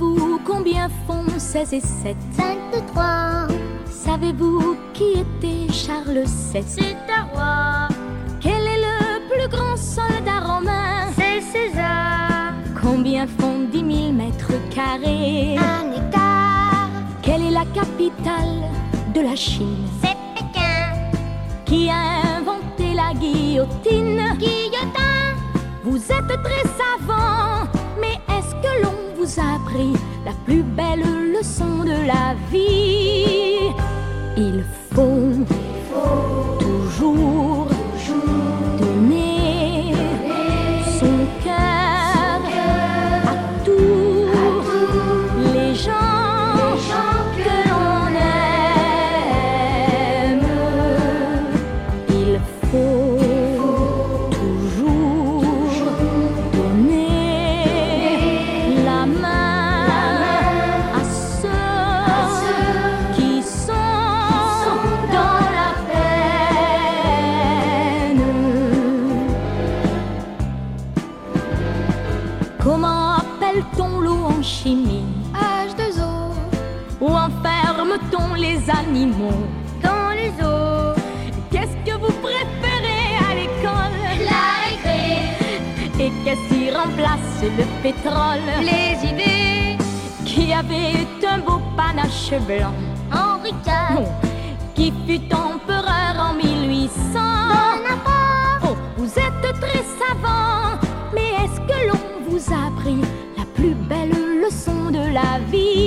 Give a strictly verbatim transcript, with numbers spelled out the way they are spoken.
Savez-vous combien font seize et sept? vingt-trois. Savez-vous qui était Charles sept? C'est un roi. Quel est le plus grand soldat romain? C'est César. Combien font dix mille mètres carrés? Un hectare. Quelle est la capitale de la Chine? C'est Pékin. Qui a inventé la guillotine? Guillotin. Vous êtes très savant, mais est-ce que l'on vous a appris la plus belle leçon de la vie? Il faut, toujours, donner son cœur à tous les gens que l'on aime. Il faut toujours donner la main à ceux qui sont dans la peine. Comment appelle-t-on l'eau en chimie? H deux O. Où enferme-t-on les animaux? Dans les eaux. Qu'est-ce que vous préférez à l'école? La récré. Et qu'est-ce qui remplace le pétrole? Les idées. Qui avait un beau panache blanc? Henri quatre. Non. Qui fut empereur en mille huit cents? Bonaparte. Oh, vous êtes très savant, mais est-ce que l'on vous a appris la plus belle leçon de la vie?